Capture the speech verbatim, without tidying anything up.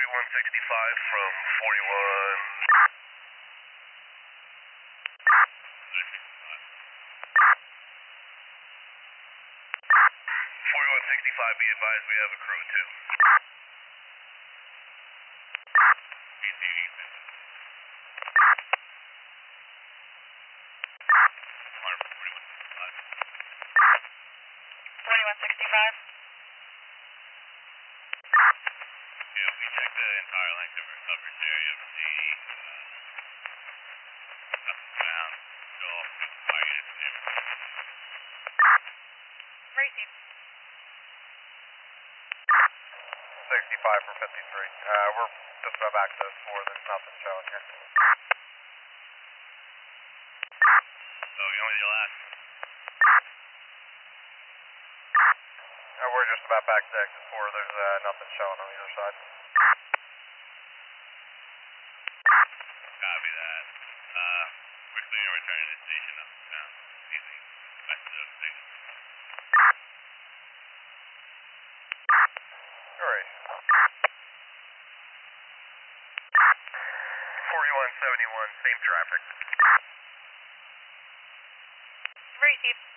forty-one sixty-five from forty-one. forty-one sixty-five, be advised we have a crew too. forty-one sixty-five. Yeah, we checked the entire length of our coverage area of the uh, up and down, so target is zero. Racing. sixty-five for fifty-three. Uh, we're just about access four, there's nothing showing here. So you know what your last? Uh, we're just about back to exit four, there's uh, nothing showing on either side. Copy that. Uh, we're clear to return to the station up and down. Easy. Back to the station. Alright. forty-one seventy-one, same traffic. Racing.